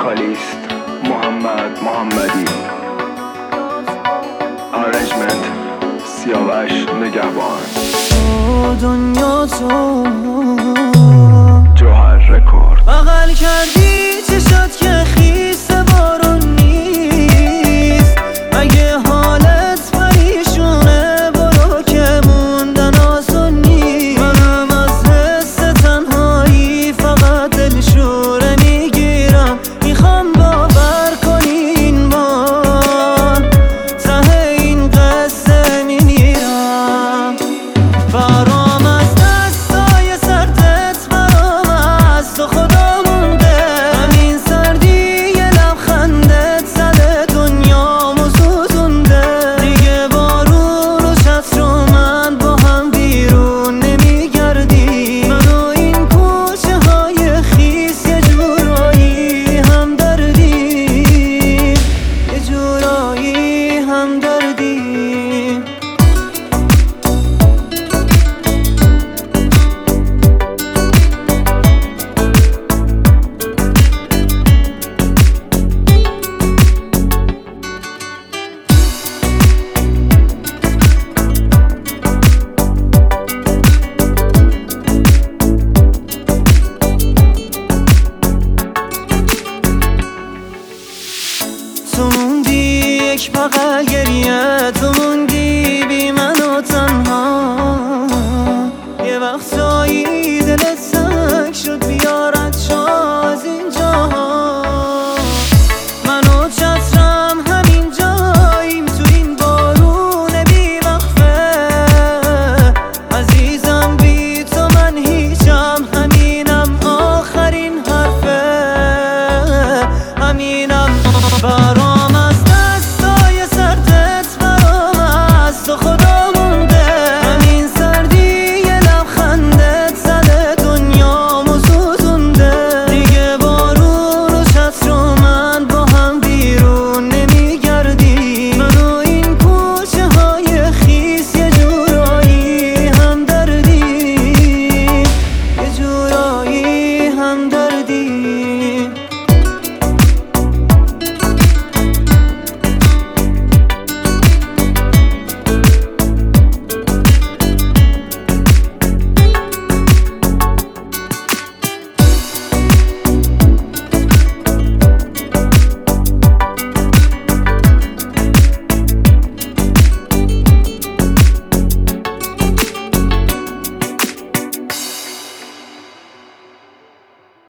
وکالیست محمدی، آرنجمنت سیاوش نگهبان، دنیا تو جوهر رکورد. بغل کردی چشات که خیس بارون نیست، اگه حالت پریشونه برو که موندن آسون نیست. منم از حس تنهایی فقط دلشوره میگیرم، میخوام باور کنی این بار ته این قصه میمیرم. برام از دستای سردت، برام از تو خدا مونده، همین سردی یه لبخندت زده دنیامو سوزونده. دیگه بارون و چتر و من با هم بیرون نمیگردی، من و این کوچه های خیس یه جورایی هم دردیم، یه جورایی هم دردیم. تو موندی یک بغل گریه، تو موندی بی من و تنها. یه وقتایی دلت